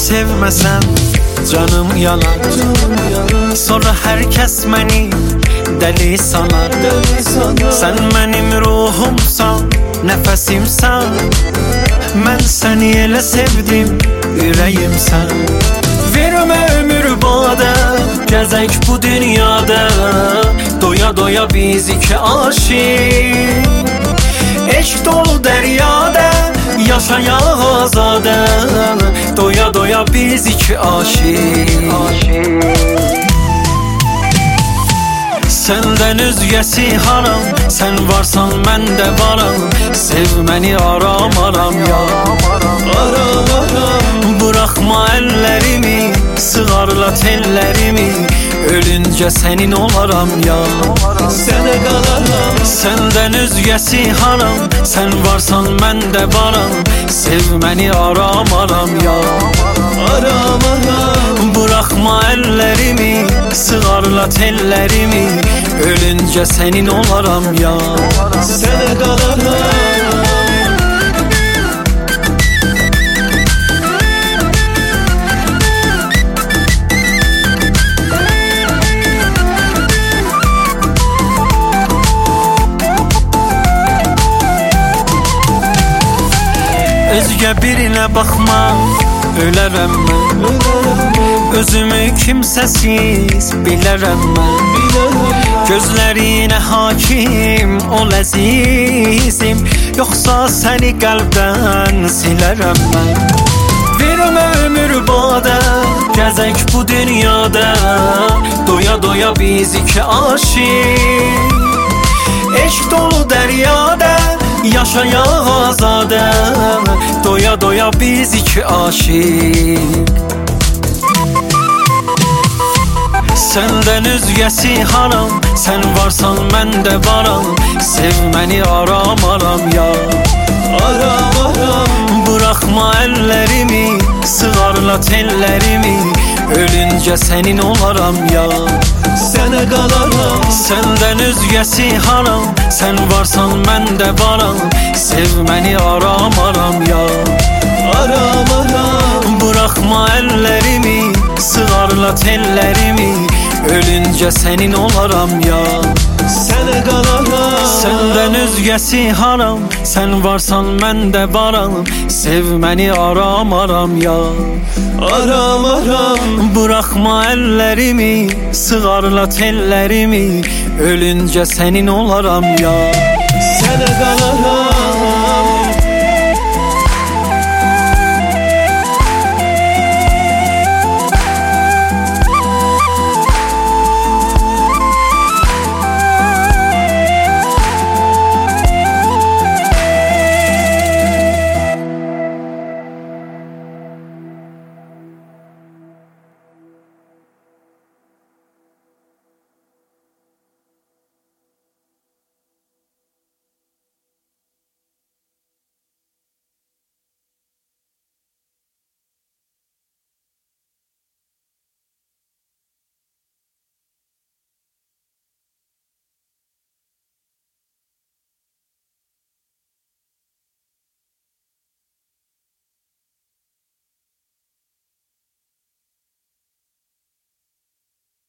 sevməsəm canım yanar. Sonra hər kəs məni dəli sanar. Sən mənim ruhumsan, nəfəsimsən. Mən səni elə sevdim, ürəyimsən. Vermə ömür badə, gəzək bu dünyada. Doya doya biz iki aşiq, eşq dolu dəryada yaşayaq azadə. Doya doya biz iki aşiq. Səndən özgəsi haram, sən varsan mən də varam. Sev məni aram aram ya, aram aram. Bıraxma əllərimi, sığarlat ellərimi. Ölüncə sənin olaram ya, sənə qalaram. Səndən özgəsi haram, sən varsan mən də varam. Sev məni aram aram ya, aram aram. Bıraxma əllərimi, sığarlat ellərimi. Ölüncə sənin olaram ya, sənə qalaram. Özgə birinə baxma, ölərəm mən. Özümü kimsəsiz bilərəm mən. Gözlərinə hakim ol əzizim, yoxsa səni qəlbdən silərəm mən. Vermə ömür badə, gəzək bu dünyada. Doya doya biz iki aşiq, eşq dolu dəryada yaşayaq azadə. Doya doya biz iki aşiq. Səndən özgəsi haram, sən varsan mən də varam. Sev məni aram aram ya, aram aram. Bıraxma əllərimi, sığarlat ellərimi. Ölüncə sənin olaram ya, sənə qalaram. Səndən özgəsi haram, sən varsan mən də varam. Sev məni aram aram ya, aram aram. Bıraxma əllərimi, sığarlat ellərimi. Ölüncə sənin olaram ya, sənə qalaram. Səndən özgəsi haram, sən varsan mən də varam. Sev məni aram aram ya, aram aram. Bıraxma əllərimi, sığarlat ellərimi. Ölüncə sənin olaram ya, sənə qalaram.